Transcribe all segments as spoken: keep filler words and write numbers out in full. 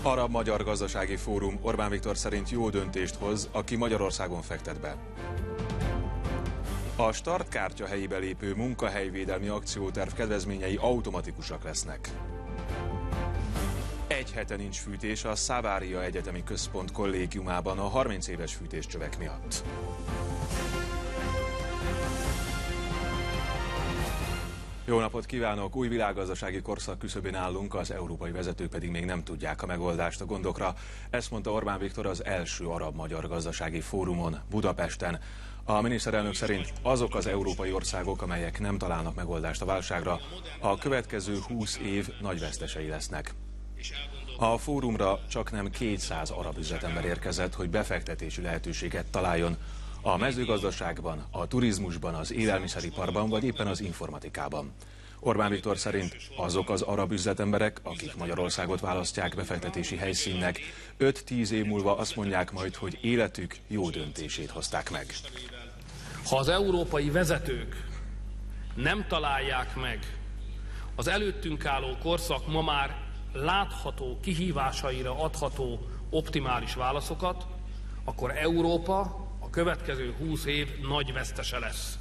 Arab-Magyar Gazdasági Fórum Orbán Viktor szerint jó döntést hoz, aki Magyarországon fektet be. A startkártya helyébe lépő munkahelyvédelmi akcióterv kedvezményei automatikusak lesznek. Egy hete nincs fűtés a Szavária Egyetemi Központ kollégiumában a harminc éves fűtéscsövek miatt. Jó napot kívánok! Új világgazdasági korszak küszöbén állunk, az európai vezetők pedig még nem tudják a megoldást a gondokra. Ezt mondta Orbán Viktor az első Arab-Magyar Gazdasági Fórumon Budapesten. A miniszterelnök szerint azok az európai országok, amelyek nem találnak megoldást a válságra, a következő húsz év nagy vesztesei lesznek. A fórumra csaknem kétszáz arab üzletember érkezett, hogy befektetési lehetőséget találjon a mezőgazdaságban, a turizmusban, az élelmiszeriparban vagy éppen az informatikában. Orbán Viktor szerint azok az arab üzletemberek, akik Magyarországot választják befektetési helyszínnek, öt-tíz év múlva azt mondják majd, hogy életük jó döntését hozták meg. Ha az európai vezetők nem találják meg az előttünk álló korszak ma már látható kihívásaira adható optimális válaszokat, akkor Európa a következő húsz év nagy vesztese lesz.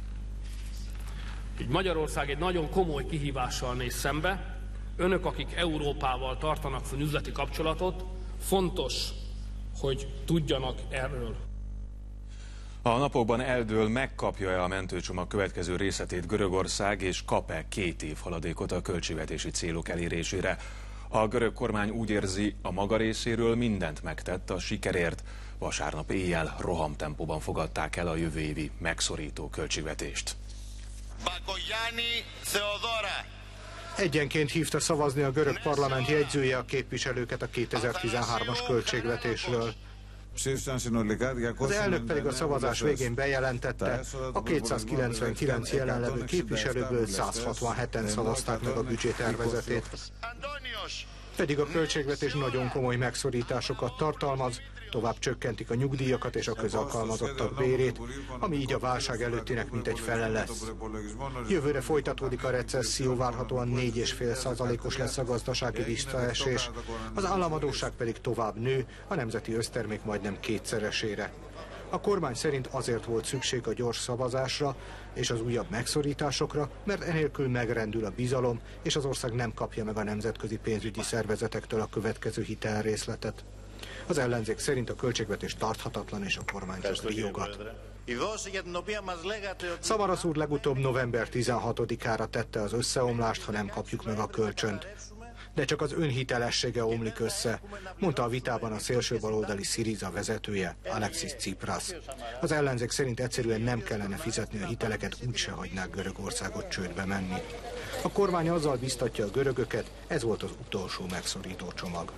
Így Magyarország egy nagyon komoly kihívással néz szembe. Önök, akik Európával tartanak fönn üzleti kapcsolatot, fontos, hogy tudjanak erről. A napokban eldől, megkapja-e a mentőcsomag következő részletét Görögország, és kap-e két év haladékot a költségvetési célok elérésére. A görög kormány úgy érzi, a maga részéről mindent megtett a sikerért. Vasárnap éjjel rohamtempóban fogadták el a jövő évi megszorító költségvetést. Egyenként hívta szavazni a görög parlament jegyzője a képviselőket a kétezer-tizenhármas költségvetésről. Az elnök pedig a szavazás végén bejelentette, a kétszázkilencvenkilenc jelenlevő képviselőből száz hatvanheten szavazták meg a büdzsétervezetét. Pedig a költségvetés nagyon komoly megszorításokat tartalmaz, tovább csökkentik a nyugdíjakat és a közalkalmazottak bérét, ami így a válság előttinek mintegy fele lesz. Jövőre folytatódik a recesszió, várhatóan négy egész öt százalékos lesz a gazdasági visszaesés, az államadósság pedig tovább nő, a nemzeti össztermék majdnem kétszeresére. A kormány szerint azért volt szükség a gyors szavazásra és az újabb megszorításokra, mert enélkül megrendül a bizalom, és az ország nem kapja meg a nemzetközi pénzügyi szervezetektől a következő hitelrészletet. Az ellenzék szerint a költségvetés tarthatatlan, és a kormány csak riogat. Szamaras úr legutóbb november tizenhatodikára tette az összeomlást, ha nem kapjuk meg a kölcsönt. De csak az önhitelessége omlik össze, mondta a vitában a szélsőbaloldali Syriza vezetője, Alexis Tsipras. Az ellenzék szerint egyszerűen nem kellene fizetni a hiteleket, úgyse hagynák Görögországot csődbe menni. A kormány azzal biztatja a görögöket, ez volt az utolsó megszorító csomag.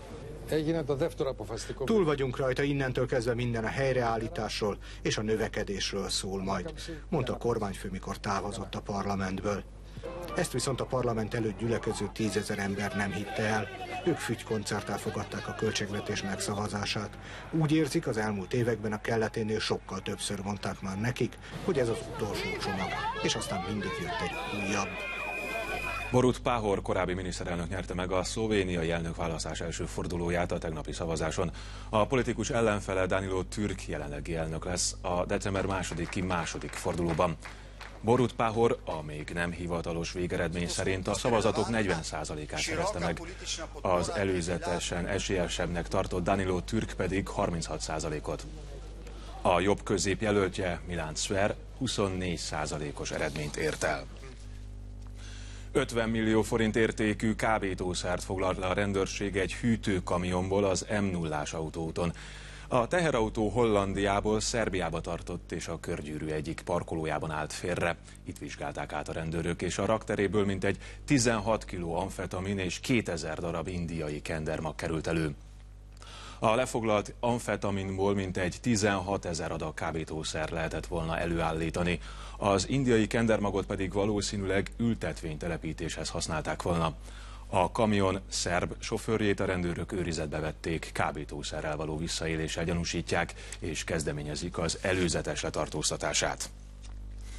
Túl vagyunk rajta, innentől kezdve minden a helyreállításról és a növekedésről szól majd, mondta a kormányfő, mikor távozott a parlamentből. Ezt viszont a parlament előtt gyülekező tízezer ember nem hitte el. Ők fügykoncerttel fogadták a költségvetés megszavazását. Úgy érzik, az elmúlt években a kelleténél sokkal többször mondták már nekik, hogy ez az utolsó csomag, és aztán mindig jött egy újabb. Borut Pahor korábbi miniszterelnök nyerte meg a szlovéniai elnökválasztás első fordulóját a tegnapi szavazáson. A politikus ellenfele Danilo Türk jelenlegi elnök lesz a december másodiki második fordulóban. Borut Pahor a még nem hivatalos végeredmény szerint a szavazatok negyven százalékát szerezte meg. Az előzetesen esélyesebbnek tartott Danilo Türk pedig harminchat százalékot. A jobb közép jelöltje Milan Zver huszonnégy százalékos eredményt ért el. ötven millió forint értékű kábítószert foglalt le a rendőrség egy hűtőkamionból az M nullás autóúton. A teherautó Hollandiából Szerbiába tartott, és a körgyűrű egyik parkolójában állt félre. Itt vizsgálták át a rendőrök, és a rakteréből mintegy tizenhat kiló amfetamin és kétezer darab indiai kendermag került elő. A lefoglalt amfetaminból mintegy tizenhatezer adag kábítószer lehetett volna előállítani. Az indiai kendermagot pedig valószínűleg ültetvénytelepítéshez használták volna. A kamion szerb sofőrjét a rendőrök őrizetbe vették, kábítószerrel való visszaéléssel gyanúsítják, és kezdeményezik az előzetes letartóztatását.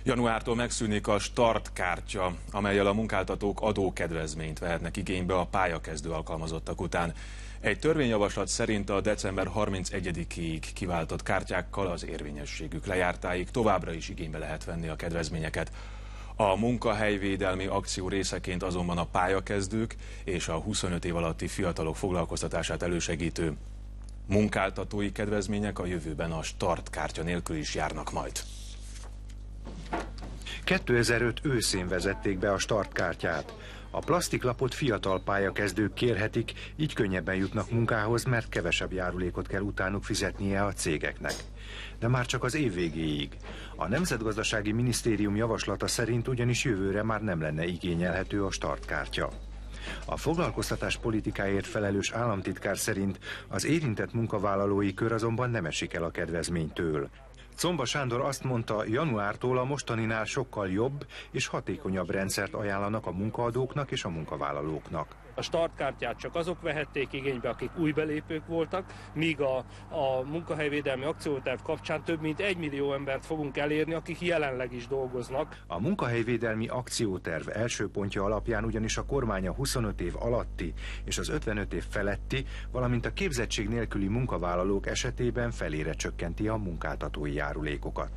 Januártól megszűnik a startkártya, amellyel a munkáltatók adókedvezményt vehetnek igénybe a pályakezdő alkalmazottak után. Egy törvényjavaslat szerint a december harmincegyedikéig kiváltott kártyákkal az érvényességük lejártáig továbbra is igénybe lehet venni a kedvezményeket. A munkahelyvédelmi akció részeként azonban a pályakezdők és a huszonöt év alatti fiatalok foglalkoztatását elősegítő munkáltatói kedvezmények a jövőben a startkártya nélkül is járnak majd. kétezer-öt őszén vezették be a startkártyát. A plastiklapot fiatal pályakezdők kérhetik, így könnyebben jutnak munkához, mert kevesebb járulékot kell utánuk fizetnie a cégeknek. De már csak az év végéig. A Nemzetgazdasági Minisztérium javaslata szerint ugyanis jövőre már nem lenne igényelhető a startkártya. A foglalkoztatás politikáért felelős államtitkár szerint az érintett munkavállalói kör azonban nem esik el a kedvezménytől. Czomba Sándor azt mondta, januártól a mostaninál sokkal jobb és hatékonyabb rendszert ajánlanak a munkaadóknak és a munkavállalóknak. A startkártyát csak azok vehették igénybe, akik új belépők voltak, míg a, a munkahelyvédelmi akcióterv kapcsán több mint egy millió embert fogunk elérni, akik jelenleg is dolgoznak. A munkahelyvédelmi akcióterv első pontja alapján ugyanis a kormány a huszonöt év alatti és az ötvenöt év feletti, valamint a képzettség nélküli munkavállalók esetében felére csökkenti a munkáltatói járulékokat.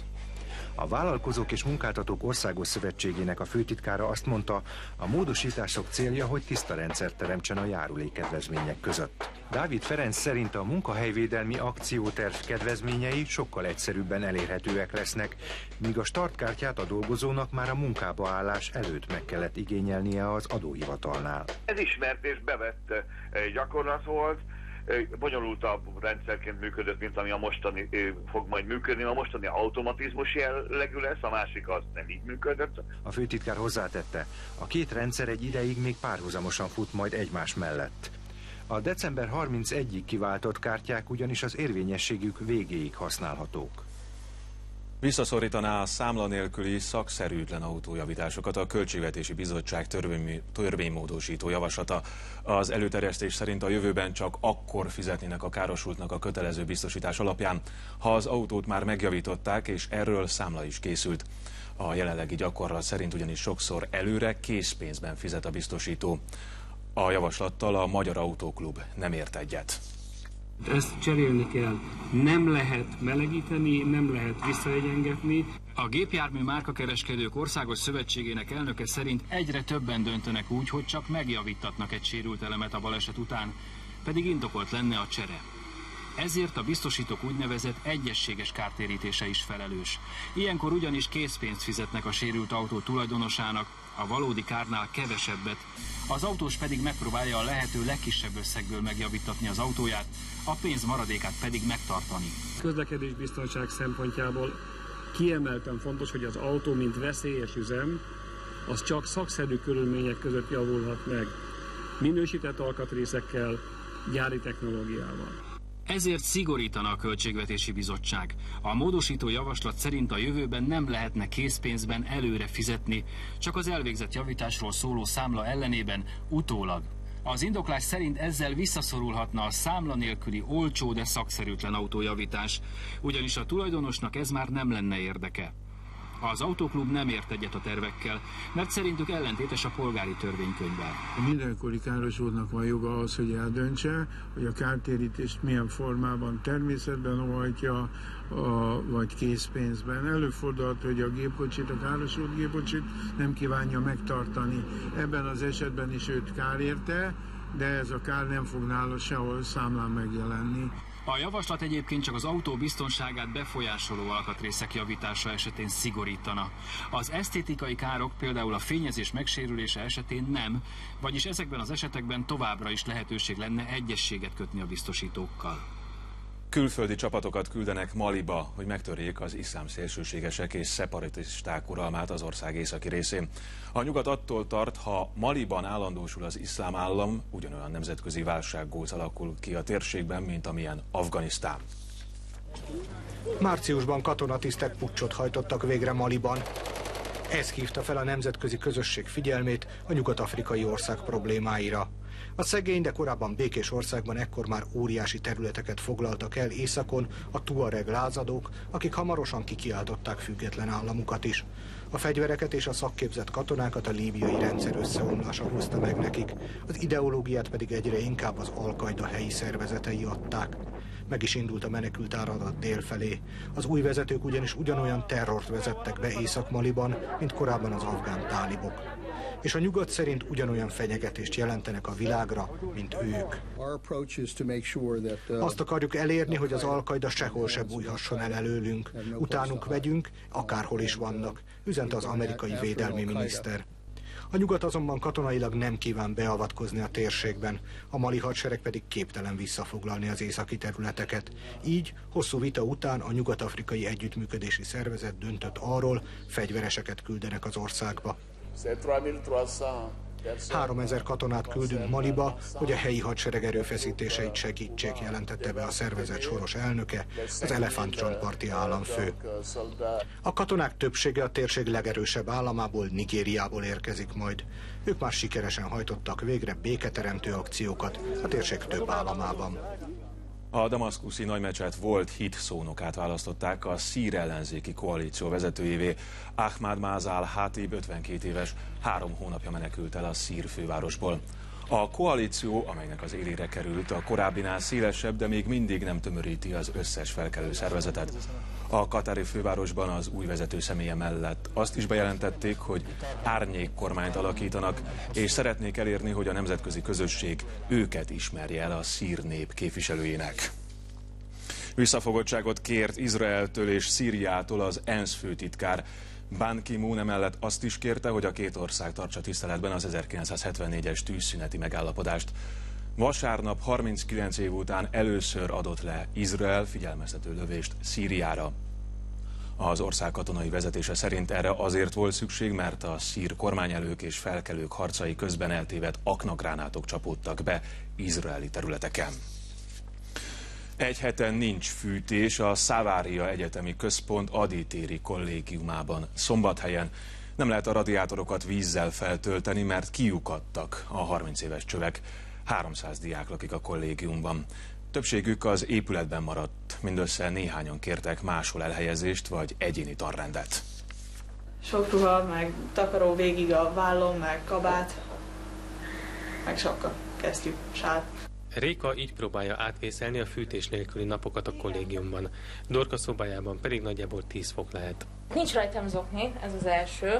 A Vállalkozók és Munkáltatók Országos Szövetségének a főtitkára azt mondta, a módosítások célja, hogy tiszta rendszert teremtsen a járulékkedvezmények között. Dávid Ferenc szerint a munkahelyvédelmi akcióterv kedvezményei sokkal egyszerűbben elérhetőek lesznek, míg a startkártyát a dolgozónak már a munkába állás előtt meg kellett igényelnie az adóhivatalnál. Ez ismert és bevett gyakorlat volt. Bonyolultabb rendszerként működött, mint ami a mostani fog majd működni. A mostani automatizmus jellegű lesz, a másik az nem így működött. A főtitkár hozzátette, a két rendszer egy ideig még párhuzamosan fut majd egymás mellett. A december harmincegyedikéig kiváltott kártyák ugyanis az érvényességük végéig használhatók. Visszaszorítaná a számla nélküli szakszerűtlen autójavításokat a Költségvetési Bizottság törvény, törvénymódosító javaslata. Az előterjesztés szerint a jövőben csak akkor fizetnének a károsultnak a kötelező biztosítás alapján, ha az autót már megjavították és erről számla is készült. A jelenlegi gyakorlat szerint ugyanis sokszor előre készpénzben fizet a biztosító. A javaslattal a Magyar Autóklub nem ért egyet. Ezt cserélni kell. Nem lehet melegíteni, nem lehet visszaegyengetni. A Gépjármű Márkakereskedők Országos Szövetségének elnöke szerint egyre többen döntenek úgy, hogy csak megjavítatnak egy sérült elemet a baleset után, pedig indokolt lenne a csere. Ezért a biztosítók úgynevezett egyezséges kártérítése is felelős. Ilyenkor ugyanis készpénzt fizetnek a sérült autó tulajdonosának, a valódi kárnál kevesebbet, az autós pedig megpróbálja a lehető legkisebb összegből megjavítatni az autóját, a pénz maradékát pedig megtartani. Közlekedésbiztonság szempontjából kiemelten fontos, hogy az autó, mint veszélyes üzem, az csak szakszerű körülmények között javulhat meg. Minősített alkatrészekkel, gyári technológiával. Ezért szigorítana a Költségvetési Bizottság. A módosító javaslat szerint a jövőben nem lehetne készpénzben előre fizetni, csak az elvégzett javításról szóló számla ellenében utólag. Az indoklás szerint ezzel visszaszorulhatna a számla nélküli olcsó, de szakszerűtlen autójavítás, ugyanis a tulajdonosnak ez már nem lenne érdeke. Az Autóklub nem ért egyet a tervekkel, mert szerintük ellentétes a polgári törvénykönyvvel. Mindenkori károsultnak van joga ahhoz, hogy eldöntse, hogy a kártérítést milyen formában, természetben óhajtja, a, vagy készpénzben. Előfordulhat, hogy a gépkocsit, a károsult gépkocsit nem kívánja megtartani. Ebben az esetben is őt kár érte, de ez a kár nem fog nála sehol számlán megjelenni. A javaslat egyébként csak az autó biztonságát befolyásoló alkatrészek javítása esetén szigorítana. Az esztétikai károk, például a fényezés megsérülése esetén nem, vagyis ezekben az esetekben továbbra is lehetőség lenne egyezséget kötni a biztosítókkal. Külföldi csapatokat küldenek Maliba, hogy megtörjék az iszlám szélsőségesek és szeparatisták uralmát az ország északi részén. A nyugat attól tart, ha Maliban állandósul az iszlám állam, ugyanolyan nemzetközi válsággóc alakul ki a térségben, mint amilyen Afganisztán. Márciusban katonatisztek puccsot hajtottak végre Maliban. Ez hívta fel a nemzetközi közösség figyelmét a nyugat-afrikai ország problémáira. A szegény, de korábban békés országban ekkor már óriási területeket foglaltak el északon a tuareg lázadók, akik hamarosan kikiáltották független államukat is. A fegyvereket és a szakképzett katonákat a líbiai rendszer összeomlása hozta meg nekik, az ideológiát pedig egyre inkább az Al-Qaida helyi szervezetei adták. Meg is indult a menekült áradat dél felé. Az új vezetők ugyanis ugyanolyan terrort vezettek be Észak-Maliban, mint korábban az afgán tálibok. És a nyugat szerint ugyanolyan fenyegetést jelentenek a világra, mint ők. Azt akarjuk elérni, hogy az Al-Qaida sehol se bújhasson el előlünk. Utánunk vegyünk, akárhol is vannak, üzente az amerikai védelmi miniszter. A nyugat azonban katonailag nem kíván beavatkozni a térségben, a mali hadsereg pedig képtelen visszafoglalni az északi területeket. Így hosszú vita után a Nyugat-afrikai Együttműködési Szervezet döntött arról, fegyvereseket küldenek az országba. háromezer katonát küldünk Maliba, hogy a helyi hadsereg erőfeszítéseit segítsék, jelentette be a szervezet soros elnöke, az elefántcsontparti államfő. A katonák többsége a térség legerősebb államából, Nigériából érkezik majd. Ők már sikeresen hajtottak végre béketeremtő akciókat a térség több államában. A damaszkuszi nagymecset volt hit szónokát választották a szír ellenzéki koalíció vezetőjévé. Ahmad Mazal Hatib ötvenkét éves, három hónapja menekült el a szír fővárosból. A koalíció, amelynek az élére került, a korábbinál szélesebb, de még mindig nem tömöríti az összes felkelő szervezetet. A katári fővárosban az új vezető személye mellett azt is bejelentették, hogy árnyék kormányt alakítanak, és szeretnék elérni, hogy a nemzetközi közösség őket ismerje el a szír nép képviselőjének. Visszafogottságot kért Izraeltől és Szíriától az ENSZ főtitkár. Ban Ki-moon emellett azt is kérte, hogy a két ország tartsa tiszteletben az ezerkilencszázhetvennégyes tűzszüneti megállapodást. Vasárnap harminckilenc év után először adott le Izrael figyelmeztető lövést Szíriára. Az ország katonai vezetése szerint erre azért volt szükség, mert a szír kormányelők és felkelők harcai közben eltévedt aknagránátok csapódtak be izraeli területeken. Egy heten nincs fűtés a Szavária Egyetemi Központ Aditéri kollégiumában. Szombathelyen nem lehet a radiátorokat vízzel feltölteni, mert kiukadtak a harminc éves csövek. háromszáz diák lakik a kollégiumban. Többségük az épületben maradt, mindössze néhányan kértek máshol elhelyezést vagy egyéni tanrendet. Sok ruha, meg takaró végig a vállon, meg kabát, meg sapka, kesztyű, sál. Réka így próbálja átvészelni a fűtés nélküli napokat a kollégiumban. Dorka szobájában pedig nagyjából tíz fok lehet. Nincs rajtam zokni, ez az első.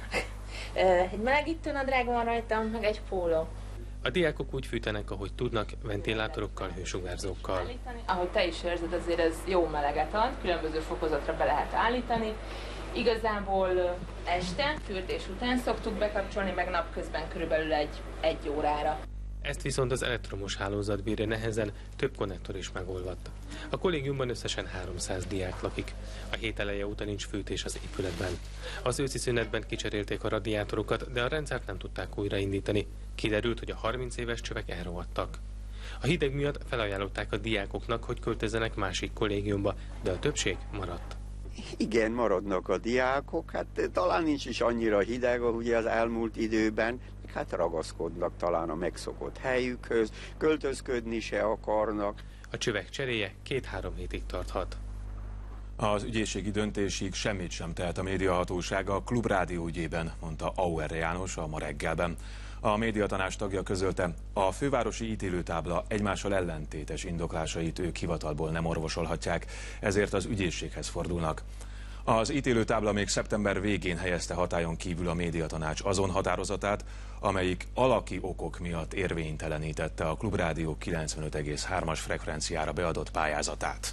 Egy melegítő nadrág van rajtam, meg egy póló. A diákok úgy fűtenek, ahogy tudnak, ventilátorokkal, hősugárzókkal. Ahogy te is érzed, azért ez jó meleget ad, különböző fokozatra be lehet állítani. Igazából este, fürdés után szoktuk bekapcsolni, meg napközben körülbelül egy, egy órára. Ezt viszont az elektromos hálózat bírja nehezen, több konnektor is megolvadt. A kollégiumban összesen háromszáz diák lakik. A hét eleje óta nincs fűtés az épületben. Az őszi szünetben kicserélték a radiátorokat, de a rendszert nem tudták újraindítani. Kiderült, hogy a harminc éves csövek elrohadtak. A hideg miatt felajánlották a diákoknak, hogy költözzenek másik kollégiumba, de a többség maradt. Igen, maradnak a diákok, hát talán nincs is annyira hideg, ugye az elmúlt időben, hát ragaszkodnak talán a megszokott helyükhöz, költözködni se akarnak. A csövek cseréje két-három hétig tarthat. Az ügyészségi döntésig semmit sem tehet a médiahatósága a Klubrádió ügyében, mondta Auer János a Ma reggelben. A médiatanács tagja közölte, a fővárosi ítélőtábla egymással ellentétes indoklásait ők hivatalból nem orvosolhatják, ezért az ügyészséghez fordulnak. Az ítélőtábla még szeptember végén helyezte hatályon kívül a médiatanács azon határozatát, amelyik alaki okok miatt érvénytelenítette a Klubrádió kilencvenöt egész hármas frekvenciára beadott pályázatát.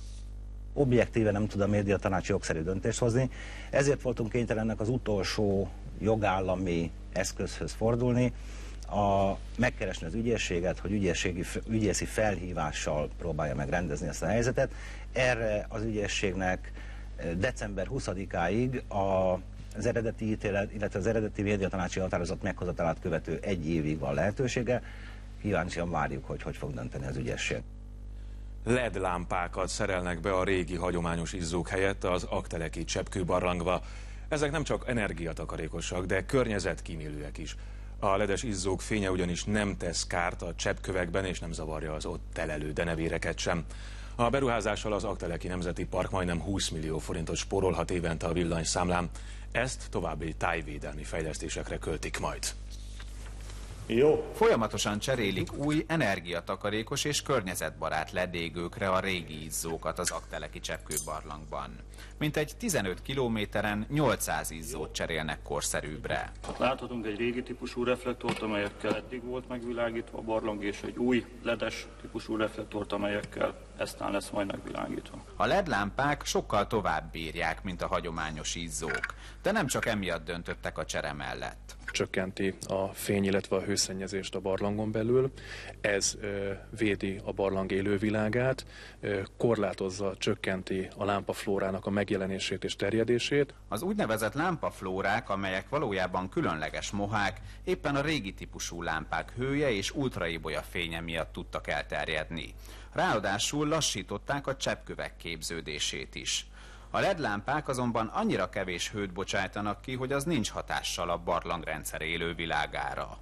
Objektíve nem tud a médiatanács jogszerű döntést hozni, ezért voltunk kénytelenek az utolsó jogállami eszközhöz fordulni, a, megkeresni az ügyészséget, hogy ügyészségi, ügyészi felhívással próbálja meg rendezni ezt a helyzetet. Erre az ügyészségnek december huszadikáig a, az eredeti ítélet, illetve az eredeti médiatanácsi határozat meghozatalát követő egy évig van lehetősége. Kíváncsian várjuk, hogy hogy fog dönteni az ügyészség. el é dé lámpákat szerelnek be a régi hagyományos izzók helyett az Aggteleki cseppkőbarlangba. Ezek nem csak energiatakarékosak, de környezetkímélőek is. A ledes izzók fénye ugyanis nem tesz kárt a cseppkövekben, és nem zavarja az ott telelő denevéreket sem. A beruházással az Aggteleki Nemzeti Park majdnem húsz millió forintot spórolhat évente a villanyszámlán. Ezt további tájvédelmi fejlesztésekre költik majd. Jó. Folyamatosan cserélik új, energiatakarékos és környezetbarát ledégőkre a régi izzókat az Aggteleki cseppkőbarlangban. Mintegy tizenöt kilométeren nyolcszáz izzót cserélnek korszerűbbre. Láthatunk egy régi típusú reflektort, amelyekkel eddig volt megvilágítva a barlang, és egy új ledes típusú reflektort, amelyekkel eztán lesz majd megvilágítva. A led lámpák sokkal tovább bírják, mint a hagyományos izzók, de nem csak emiatt döntöttek a csere mellett. Csökkenti a fény, illetve a hőszennyezést a barlangon belül. Ez ö, védi a barlang élővilágát, ö, korlátozza, csökkenti a lámpaflórának a megjelenését és terjedését. Az úgynevezett lámpaflórák, amelyek valójában különleges mohák, éppen a régi típusú lámpák hője és ultraibolya fénye miatt tudtak elterjedni. Ráadásul lassították a cseppkövek képződését is. A led lámpák azonban annyira kevés hőt bocsájtanak ki, hogy az nincs hatással a barlangrendszer élővilágára.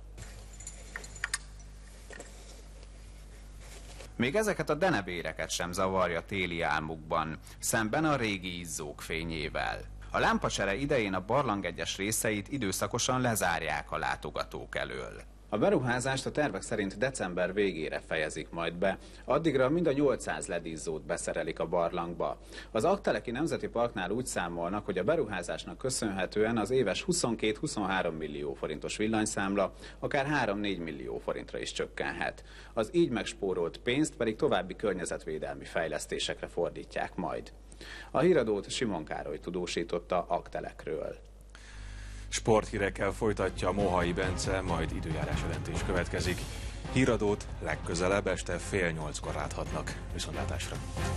Még ezeket a denevéreket sem zavarja téli álmukban, szemben a régi izzók fényével. A lámpacsere idején a barlang egyes részeit időszakosan lezárják a látogatók elől. A beruházást a tervek szerint december végére fejezik majd be. Addigra mind a nyolcszáz ledizzót beszerelik a barlangba. Az Aggteleki Nemzeti Parknál úgy számolnak, hogy a beruházásnak köszönhetően az éves huszonkét-huszonhárom millió forintos villanyszámla akár három-négy millió forintra is csökkenhet. Az így megspórolt pénzt pedig további környezetvédelmi fejlesztésekre fordítják majd. A híradót Simon Károly tudósította Aggtelekről. Sporthírekkel folytatja Mohai Bence, majd időjárás jelentés következik. Híradót legközelebb este fél nyolckor láthatnak. Viszontlátásra!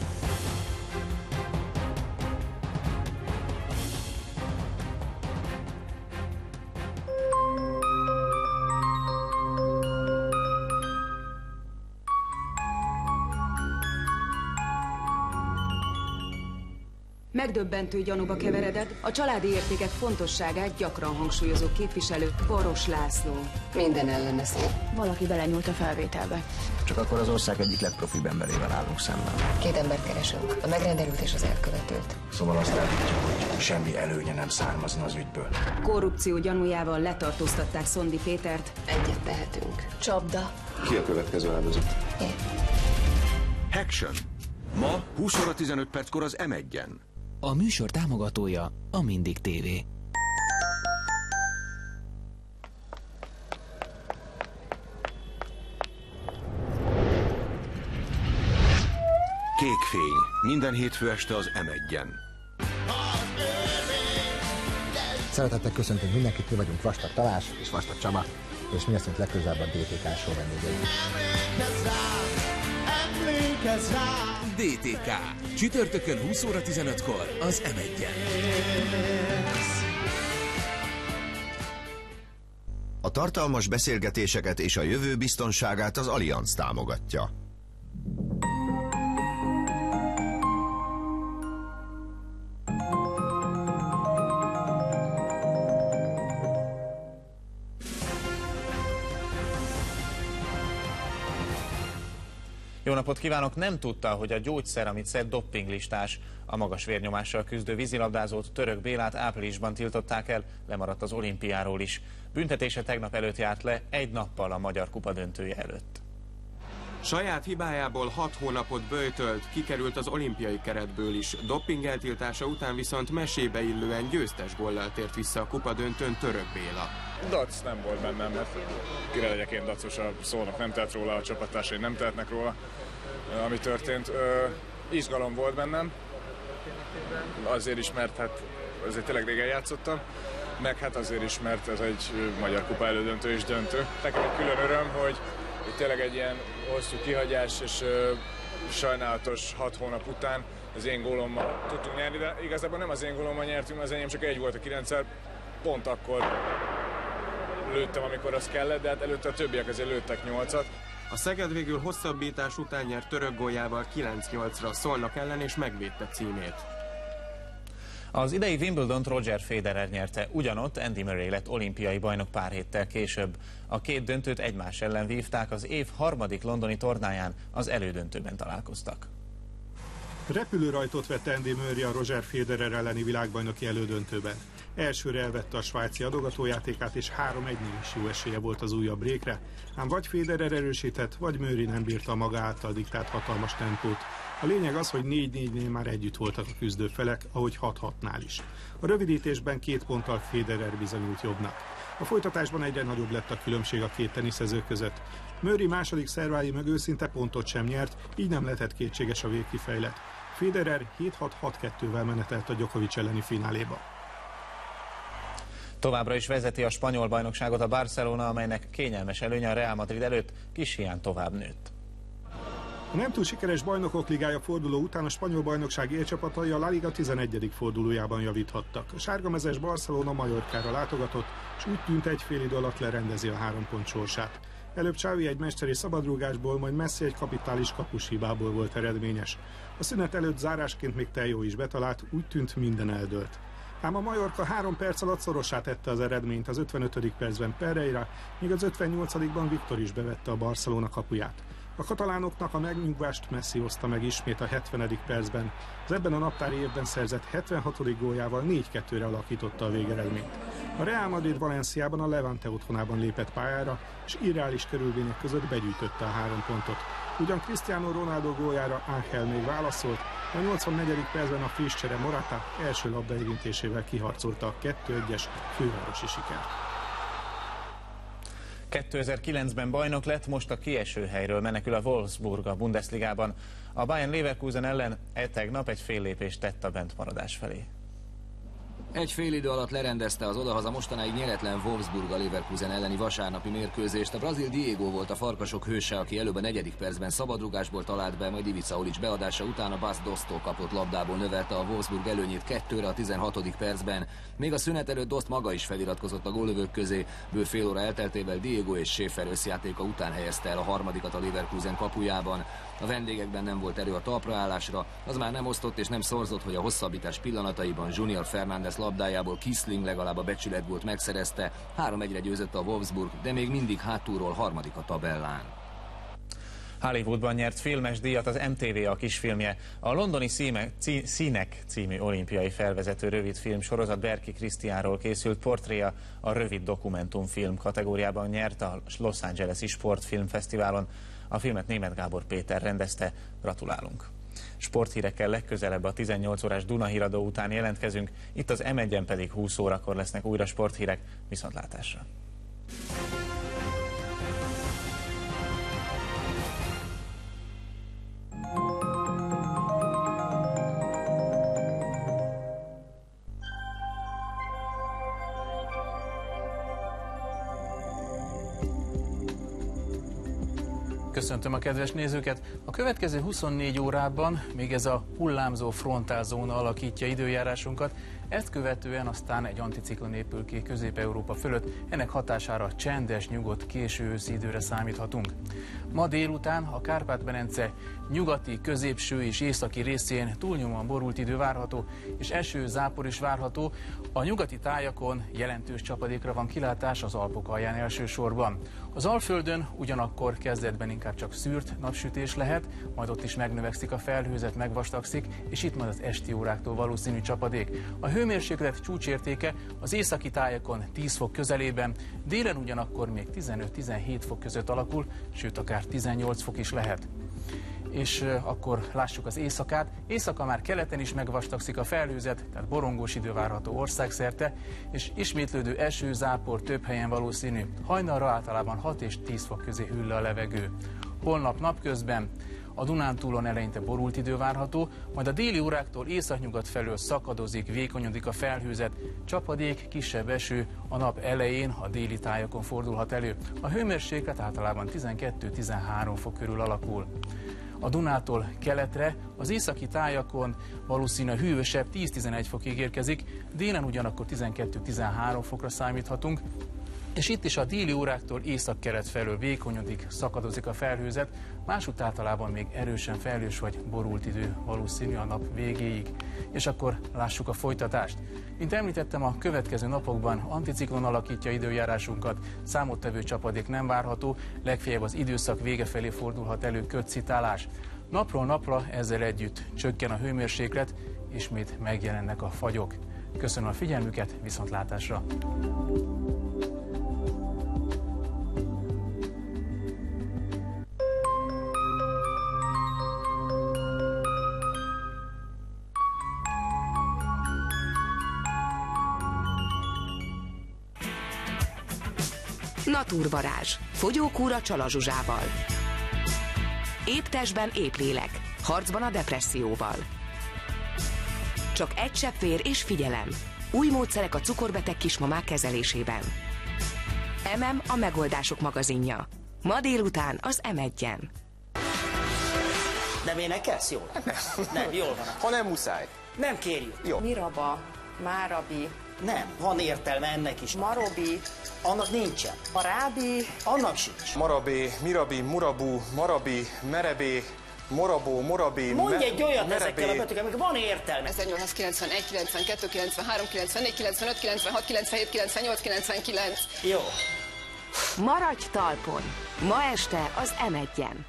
Megdöbbentő gyanúba keveredett, a családi értékek fontosságát gyakran hangsúlyozó képviselő Baros László. Minden ellene szól. Valaki belenyúlt a felvételbe. Csak akkor az ország egyik legprofibb emberével állunk szemben. Két embert keresünk, a megrendelőt és az elkövetőt. Szóval azt állítja, hogy semmi előnye nem származna az ügyből. Korrupció gyanújával letartóztatták Szondi Pétert. Egyet tehetünk. Csapda. Ki a következő áldozat? Én. Action. Ma húsz óra tizenöt perckor az em egyen. A műsor támogatója a Mindig té vé. Kék fény. Minden hétfő este az em egyen. Szeretettel köszöntünk mindenkit, mi vagyunk Vastag Tamás és Vastag Csaba, és mi leszünk legközelebb a dé té ká show vendégei. dé té ká. Csütörtökön húsz óra tizenötkor az em egyen. A tartalmas beszélgetéseket és a jövő biztonságát az Allianz támogatja. Jó napot kívánok! Nem tudta, hogy a gyógyszer, amit szed, doppinglistás. A magas vérnyomással küzdő vízilabdázót, Török Bélát áprilisban tiltották el, lemaradt az olimpiáról is. Büntetése tegnap előtt járt le, egy nappal a Magyar Kupa döntője előtt. Saját hibájából hat hónapot böjtölt, kikerült az olimpiai keretből is. Dopping eltiltása után viszont mesébe illően győztes góllal tért vissza a kupa döntőn Török Béla. Dac nem volt bennem, mert kire legyek én dacos, a Szolnok nem telt róla, a csapattársai nem tehetnek róla, ami történt. Ö, izgalom volt bennem, azért is, mert hát azért tényleg régen játszottam, meg hát azért is, mert ez egy Magyar Kupa elődöntő és döntő. Nekem egy külön öröm, hogy itt tényleg egy ilyen hosszú kihagyás és ö, sajnálatos hat hónap után az én gólommal tudtunk nyerni, de igazából nem az én gólommal nyertünk, az enyém csak egy volt a kilencszer, pont akkor lőttem, amikor az kellett, de hát előtte a többiek azért lőttek nyolcat. A Szeged végül hosszabbítás után nyert Török góljával kilenc nyolcra a Szolnok ellen és megvédte címét. Az idei Wimbledont Roger Federer nyerte, ugyanott Andy Murray lett olimpiai bajnok pár héttel később. A két döntőt egymás ellen vívták, az év harmadik londoni tornáján az elődöntőben találkoztak. Repülőrajtot vett Andy Murray a Roger Federer elleni világbajnoki elődöntőben. Elsőre elvette a svájci adogatójátékát, és három egynél is jó esélye volt az újabb brékre, ám vagy Federer erősített, vagy Murray nem bírta a maga által diktált hatalmas tempót. A lényeg az, hogy négy négynél már együtt voltak a küzdőfelek, ahogy hat hatnál is. A rövidítésben két ponttal Federer bizonyult jobbnak. A folytatásban egyre nagyobb lett a különbség a két teniszező között. Murray második szervái mögül szinte pontot sem nyert, így nem lehetett kétséges a végkifejlet. Federer hét hat hat kettővel menetelt a Djokovic elleni fináléba. Továbbra is vezeti a spanyol bajnokságot a Barcelona, amelynek kényelmes előnye a Real Madrid előtt kis hiány tovább nőtt. A nem túl sikeres Bajnokok Ligája forduló után a spanyol bajnokság élcsapatai a La Liga tizenegyedik fordulójában javíthattak. A sárgamezes Barcelona Mallorcára látogatott, és úgy tűnt, egy fél idő alatt lerendezi a három pont sorsát. Előbb Xavi egy mesteri szabadrúgásból, majd Messi egy kapitális kapushibából volt eredményes. A szünet előtt zárásként még Tejó is betalált, úgy tűnt, minden eldőlt. Ám a Mallorca három perc alatt szorossá tette az eredményt, az ötvenötödik percben Pereira, míg az ötvennyolcadikban Viktor is bevette a Barcelona kapuját. A katalánoknak a megnyugvást Messi hozta meg ismét a hetvenedik percben. Az ebben a naptári évben szerzett hetvenhatodik góljával négy kettőre alakította a végeredményt. A Real Madrid Valenciában a Levante otthonában lépett pályára, és irreális körülmények között begyűjtötte a három pontot. Ugyan Cristiano Ronaldo góljára Ángel még válaszolt, a nyolcvannegyedik percben a friss csere Morata első labdaérintésével kiharcolta a kettő egyes fővárosi sikert. kétezer-kilencben bajnok lett, most a kieső helyről menekül a Wolfsburg a Bundesligában. A Bayern Leverkusen ellen e tegnap egy fél lépést tett a bentmaradás felé. Egy fél idő alatt lerendezte az odahaza mostanáig nyeretlen Wolfsburg a Leverkusen elleni vasárnapi mérkőzést. A brazil Diego volt a farkasok hőse, aki előbb a negyedik percben szabadrugásból talált be, majd Ivica Olic beadása után a Bas Dosttól kapott labdából növelte a Wolfsburg előnyét kettőre a tizenhatodik percben. Még a szünet előtt Dost maga is feliratkozott a gólövők közé. Bő fél óra elteltével Diego és Schäfer összjátéka után helyezte el a harmadikat a Leverkusen kapujában. A vendégekben nem volt erő a talpraállásra, az már nem osztott és nem szorzott, hogy a hosszabbítás pillanataiban Junior Fernández labdájából Kisling legalább a becsületgólt megszerezte. három egyre győzött a Wolfsburg, de még mindig hátulról harmadik a tabellán. Hollywoodban nyert filmes díjat az em té vé a kisfilmje. A londoni szíme, cí, Színek című olimpiai felvezető rövidfilm sorozat Berki Krisztiánról készült portréja a rövid dokumentumfilm kategóriában nyert a Los Angeles-i Sportfilmfesztiválon. A filmet Németh Gábor Péter rendezte. Gratulálunk! Sporthírekkel legközelebb a tizennyolc órás Duna híradó után jelentkezünk, itt az em egyen pedig húsz órakor lesznek újra sporthírek. Viszontlátásra! Köszöntöm a kedves nézőket! A következő huszonnégy órában még ez a hullámzó frontálzóna alakítja időjárásunkat, ezt követően aztán egy anticiklon épül ki Közép-Európa fölött, ennek hatására csendes, nyugodt, késő őszi időre számíthatunk. Ma délután a Kárpát-medence nyugati, középső és északi részén túlnyomóan borult idő várható, és eső, zápor is várható. A nyugati tájakon jelentős csapadékra van kilátás, az Alpok alján elsősorban. Az Alföldön ugyanakkor kezdetben inkább csak szűrt napsütés lehet, majd ott is megnövekszik a felhőzet, megvastagszik, és itt majd az esti óráktól valószínű csapadék. A hőmérséklet csúcsértéke az északi tájakon tíz fok közelében, délen ugyanakkor még tizenöt-tizenhét fok között alakul, sőt akár tizennyolc fok is lehet. És akkor lássuk az éjszakát. Éjszaka már keleten is megvastagszik a felhőzet, tehát borongós idő várható országszerte, és ismétlődő eső, zápor több helyen valószínű. Hajnalra általában hat és tíz fok közé hűl le a levegő. Holnap napközben a Dunántúlon eleinte borult idő várható, majd a déli óráktól északnyugat felől szakadozik, vékonyodik a felhőzet, csapadék, kisebb eső a nap elején a déli tájakon fordulhat elő. A hőmérséklet általában tizenkettő-tizenhárom fok körül alakul. A Dunától keletre, az északi tájakon valószínűleg hűvösebb tíz-tizenegy fokig érkezik, délen ugyanakkor tizenkettő-tizenhárom fokra számíthatunk. És itt is a déli óráktól északkelet felől vékonyodik, szakadozik a felhőzet, másút általában még erősen felhős vagy borult idő valószínű a nap végéig. És akkor lássuk a folytatást. Mint említettem, a következő napokban anticiklon alakítja időjárásunkat, számottevő csapadék nem várható, legfeljebb az időszak vége felé fordulhat elő ködszitálás. Napról napra ezzel együtt csökken a hőmérséklet, ismét megjelennek a fagyok. Köszönöm a figyelmüket, viszontlátásra! Naturvarázs. Fogyókúra Csala Zsuzsával. Épp testben, épp lélek. Harcban a depresszióval. Csak egy csepp vér és figyelem. Új módszerek a cukorbeteg kismamák kezelésében. em em a megoldások magazinja. Ma délután az em egyen. Nem énekelsz jól? Nem. Nem, jól van. Ha nem muszáj. Nem kérjük. Jó. Miraba, Márabi. Nem, van értelme ennek is. Marobi. Annak nincsen. Marábi. Annak sincs. Marabé, Mirabi, Murabu, Marabi, Merebé, Morabó, Morabé, Mondj me- egy olyat merebé. ezekkel a betűkkel, amik van értelme. ezernyolcszázkilencvenegy, kilencvenkettő, kilencvenhárom, kilencvennégy, kilencvenöt, kilencvenhat, kilencvenhét, kilencvennyolc, kilencvenkilenc. Jó. Maradj talpon! Ma este az em egyen.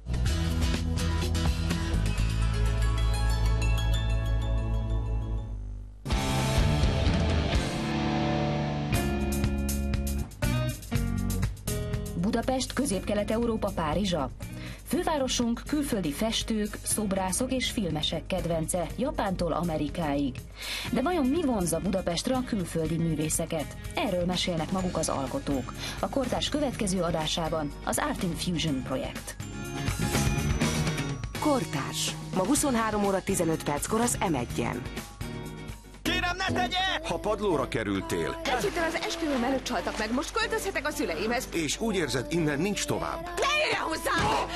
Budapest, Közép-Kelet-Európa, Párizsa. Fővárosunk külföldi festők, szobrászok és filmesek kedvence, Japántól Amerikáig. De vajon mi vonzza Budapestre a külföldi művészeket? Erről mesélnek maguk az alkotók. A kortárs következő adásában az Art Infusion projekt. Kortárs. Ma huszonhárom óra tizenöt perckor az em egyen. Kérem, ne tegye! Ha padlóra kerültél, Egy héttel az esküvőm előtt csaltak meg, most költözhetek a szüleimhez. és úgy érzed, innen nincs tovább, Ne jöjjön hozzám!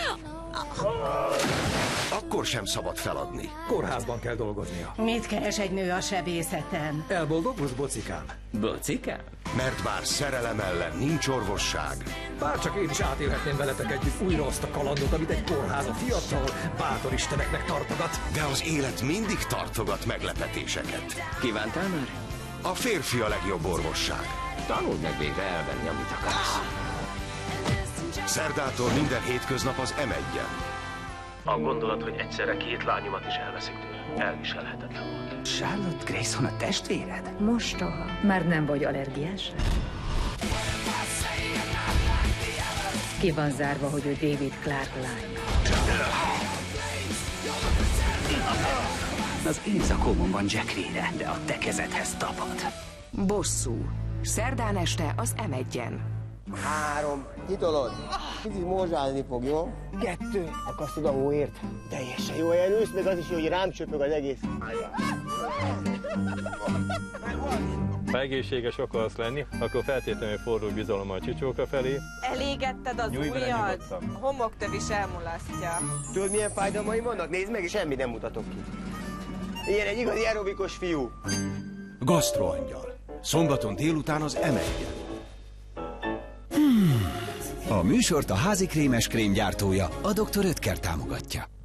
akkor sem szabad feladni. Kórházban kell dolgoznia. Mit keres egy nő a sebészeten? Elboldogulsz, bocikám? Bocikám? Mert bár szerelem ellen nincs orvosság, Bárcsak én is átélhetném veletek együtt újra azt a kalandot, amit egy kórház a fiatal, bátor isteneknek tartogat. de az élet mindig tartogat meglepetéseket. Kívántál már? A férfi a legjobb orvosság. Tanulj meg végre elvenni, amit akarsz. Szerdától minden hétköznap az em egyen. A gondolat, hogy egyszerre két lányomat is elveszik tőle, elviselhetetlen volt. Charlotte Grayson a testvéred? Mostoha. Már nem vagy allergiás? Ki van zárva, hogy ő David Clark lánya? Az én zakómon van Jack Reed-e, de a te kezedhez tapad. Bosszú. Szerdán este az em egyen. Három. Kitolod? Kicsit morzsálni fog, jó? Kettő. Akasztod a hóért? Teljesen jó helyen ülsz, meg az is jó, hogy rám csöpög az egész. Ha egészséges akarsz lenni, akkor feltétlenül fordulj bizalommal a csücsóka felé. Elégetted az Nyújj vele ujjad? nyugodtan. A homoktöv is elmulasztja. Tudod, milyen fájdalmaim vannak? Nézd meg, és semmit nem mutatok ki. Ilyen egy igazi aerobikus fiú. Gasztroangyal. Szombaton délután az em egyen. A műsort a házi krémes krém gyártója, a doktor Oetker támogatja.